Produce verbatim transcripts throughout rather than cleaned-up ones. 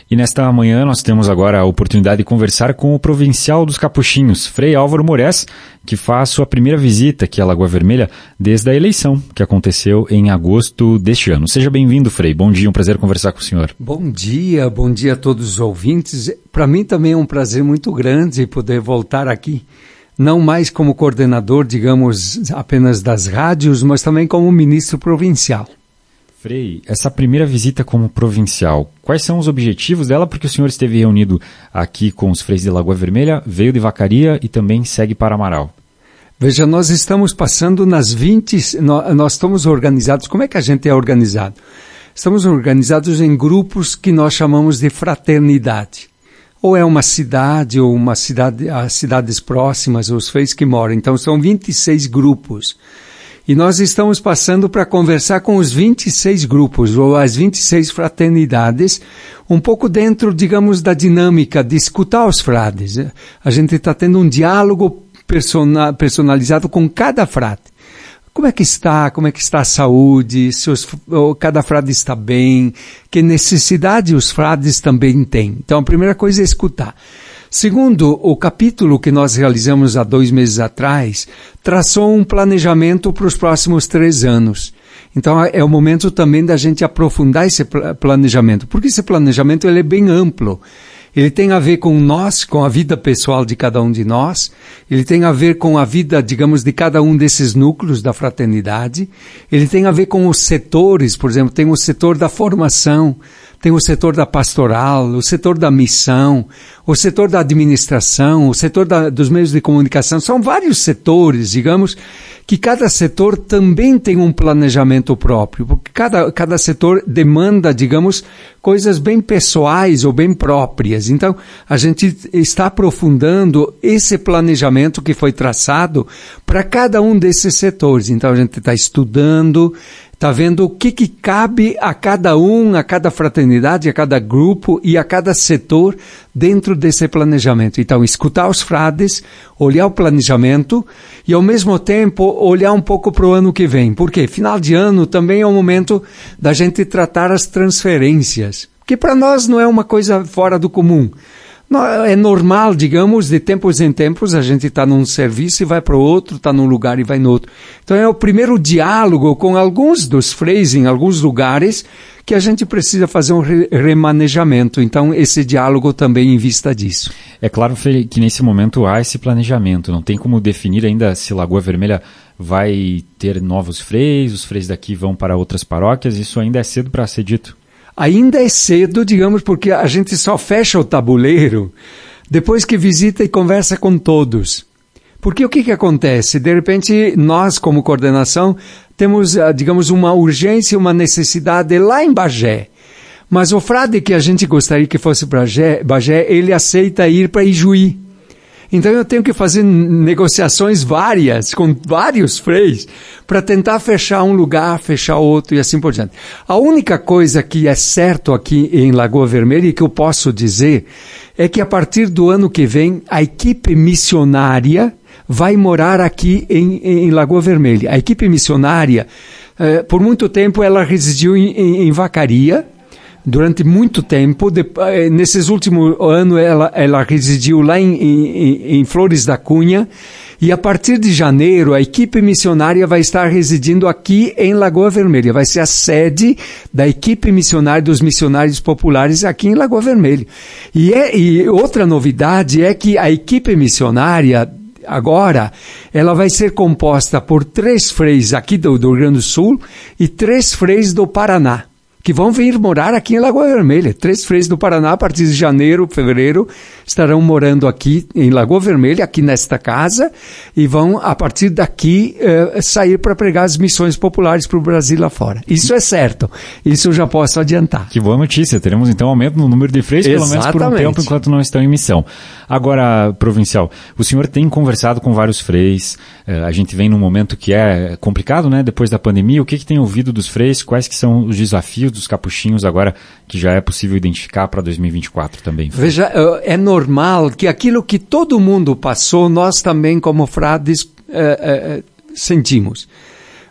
E nesta manhã nós temos agora a oportunidade de conversar com o provincial dos Capuchinhos, Frei Álvaro Moraes, que faz sua primeira visita aqui à Lagoa Vermelha desde a eleição, que aconteceu em agosto deste ano. Seja bem-vindo, Frei. Bom dia, um prazer conversar com o senhor. Bom dia, bom dia a todos os ouvintes. Para mim também é um prazer muito grande poder voltar aqui, não mais como coordenador, digamos, apenas das rádios, mas também como ministro provincial. Frei, essa primeira visita como provincial, quais são os objetivos dela? Porque o senhor esteve reunido aqui com os freis de Lagoa Vermelha, veio de Vacaria e também segue para Amaral. Veja, nós estamos passando nas vinte, nós estamos organizados, como é que a gente é organizado? Estamos organizados em grupos que nós chamamos de fraternidade. Ou é uma cidade, ou uma cidade, as cidades próximas, os freis que moram. Então são vinte e seis grupos. E nós estamos passando para conversar com os vinte e seis grupos, ou as vinte e seis fraternidades, um pouco dentro, digamos, da dinâmica de escutar os frades. A gente está tendo um diálogo persona, personalizado com cada frade. Como é que está? Como é que está a saúde? Se os, cada frade está bem? Que necessidade os frades também têm? Então, a primeira coisa é escutar. Segundo, o capítulo que nós realizamos há dois meses atrás traçou um planejamento para os próximos três anos. Então é o momento também da gente aprofundar esse planejamento, porque esse planejamento ele é bem amplo. Ele tem a ver com nós, com a vida pessoal de cada um de nós, ele tem a ver com a vida, digamos, de cada um desses núcleos da fraternidade, ele tem a ver com os setores, por exemplo, tem o setor da formação, tem o setor da pastoral, o setor da missão, o setor da administração, o setor da, dos meios de comunicação. São vários setores, digamos, que cada setor também tem um planejamento próprio, porque cada, cada setor demanda, digamos, coisas bem pessoais ou bem próprias. Então, a gente está aprofundando esse planejamento que foi traçado para cada um desses setores. Então, a gente está estudando, está vendo o que, que cabe a cada um, a cada fraternidade, a cada grupo e a cada setor dentro desse planejamento. Então, escutar os frades, olhar o planejamento e, ao mesmo tempo, olhar um pouco para o ano que vem. Por quê? Final de ano também é o momento da gente tratar as transferências, que para nós não é uma coisa fora do comum. É normal, digamos, de tempos em tempos a gente está num serviço e vai para o outro, está num lugar e vai no outro. Então é o primeiro diálogo com alguns dos freis em alguns lugares que a gente precisa fazer um re- remanejamento. Então esse diálogo também em vista disso. É claro que nesse momento há esse planejamento, não tem como definir ainda se Lagoa Vermelha vai ter novos freis, os freis daqui vão para outras paróquias, isso ainda é cedo para ser dito. Ainda é cedo, digamos, porque a gente só fecha o tabuleiro depois que visita e conversa com todos. Porque o que que acontece? De repente, nós, como coordenação, temos, digamos, uma urgência, uma necessidade lá em Bagé. Mas o frade que a gente gostaria que fosse para Bagé, ele aceita ir para Ijuí. Então eu tenho que fazer negociações várias, com vários freis, para tentar fechar um lugar, fechar outro e assim por diante. A única coisa que é certo aqui em Lagoa Vermelha e que eu posso dizer é que a partir do ano que vem a equipe missionária vai morar aqui em, em Lagoa Vermelha. A equipe missionária, eh, por muito tempo ela residiu em, em, em Vacaria. Durante muito tempo, de, nesses últimos anos, ela, ela residiu lá em, em, em Flores da Cunha, e a partir de janeiro, a equipe missionária vai estar residindo aqui em Lagoa Vermelha. Vai ser a sede da equipe missionária dos missionários populares aqui em Lagoa Vermelha. E, é, e outra novidade é que a equipe missionária, agora, ela vai ser composta por três freis aqui do, do Rio Grande do Sul e três freis do Paraná, que vão vir morar aqui em Lagoa Vermelha. Três freis do Paraná, a partir de janeiro, fevereiro, estarão morando aqui em Lagoa Vermelha, aqui nesta casa, e vão, a partir daqui, eh, sair para pregar as missões populares para o Brasil lá fora. Isso é certo. Isso eu já posso adiantar. Que boa notícia. Teremos, então, aumento no número de freis, pelo menos por um tempo, enquanto não estão em missão. Agora, provincial, o senhor tem conversado com vários freis, eh, a gente vem num momento que é complicado, né? Depois da pandemia, o que, que tem ouvido dos freis? Quais que são os desafios dos capuchinhos agora que já é possível identificar para dois mil e vinte e quatro também? Veja, é normal que aquilo que todo mundo passou, nós também como frades eh, eh, sentimos.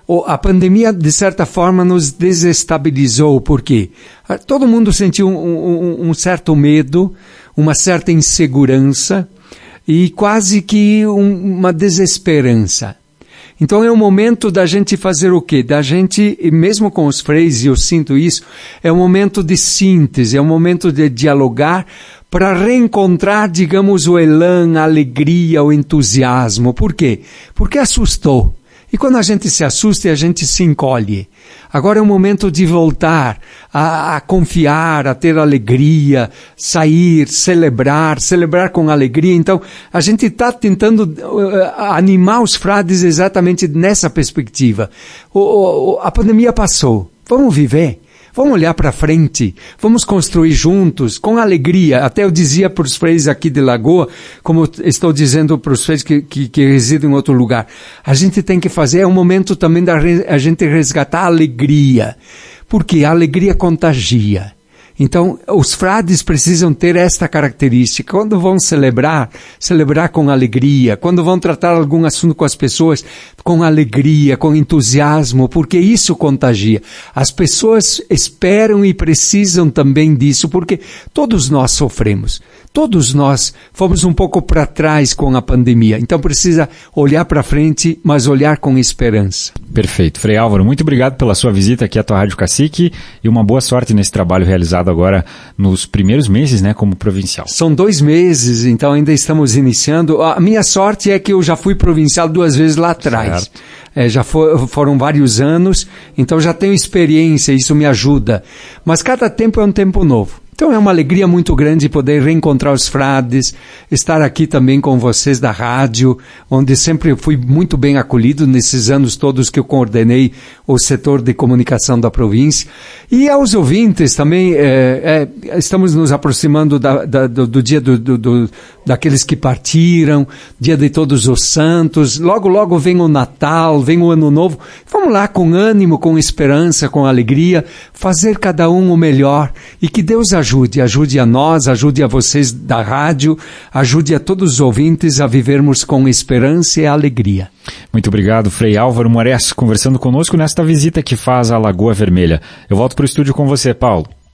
a pandemia, de certa forma, nos desestabilizou. Por quê? Todo mundo sentiu um, um, um certo medo, uma certa insegurança e quase que um, uma desesperança. Então é o momento da gente fazer o quê? Da gente, mesmo com os freis, e eu sinto isso, é um momento de síntese, é um momento de dialogar para reencontrar, digamos, o elan, a alegria, o entusiasmo. Por quê? Porque assustou. E quando a gente se assusta, a gente se encolhe. Agora é o momento de voltar a, a confiar, a ter alegria, sair, celebrar, celebrar com alegria. Então, a gente está tentando uh, animar os frades exatamente nessa perspectiva. O, o, a pandemia passou. Vamos viver. Vamos olhar para frente, vamos construir juntos, com alegria. Até eu dizia para os freis aqui de Lagoa, como estou dizendo para os freis que, que, que residem em outro lugar, a gente tem que fazer, é um momento também da a gente resgatar a alegria, porque a alegria contagia. Então, os frades precisam ter esta característica. Quando vão celebrar, celebrar com alegria. Quando vão tratar algum assunto com as pessoas, com alegria, com entusiasmo, porque isso contagia. As pessoas esperam e precisam também disso, porque todos nós sofremos. Todos nós fomos um pouco para trás com a pandemia. Então, precisa olhar para frente, mas olhar com esperança. Perfeito. Frei Álvaro, muito obrigado pela sua visita aqui à tua Rádio Cacique e uma boa sorte nesse trabalho realizado agora nos primeiros meses, né, como provincial. São dois meses, então ainda estamos iniciando. A minha sorte é que eu já fui provincial duas vezes lá atrás. É, já for, foram vários anos, então já tenho experiência, isso me ajuda. Mas cada tempo é um tempo novo. Então é uma alegria muito grande poder reencontrar os frades, estar aqui também com vocês da rádio, onde sempre fui muito bem acolhido nesses anos todos que eu coordenei o setor de comunicação da província. E aos ouvintes também, é, é, estamos nos aproximando da, da, do, do dia do, do, do, daqueles que partiram, dia de Todos os Santos, logo logo vem o Natal, vem o Ano Novo. Vamos lá com ânimo, com esperança, com alegria, fazer cada um o melhor e que Deus ajude. Ajude, ajude a nós, ajude a vocês da rádio, ajude a todos os ouvintes a vivermos com esperança e alegria. Muito obrigado, Frei Álvaro Moraes, conversando conosco nesta visita que faz à Lagoa Vermelha. Eu volto para o estúdio com você, Paulo.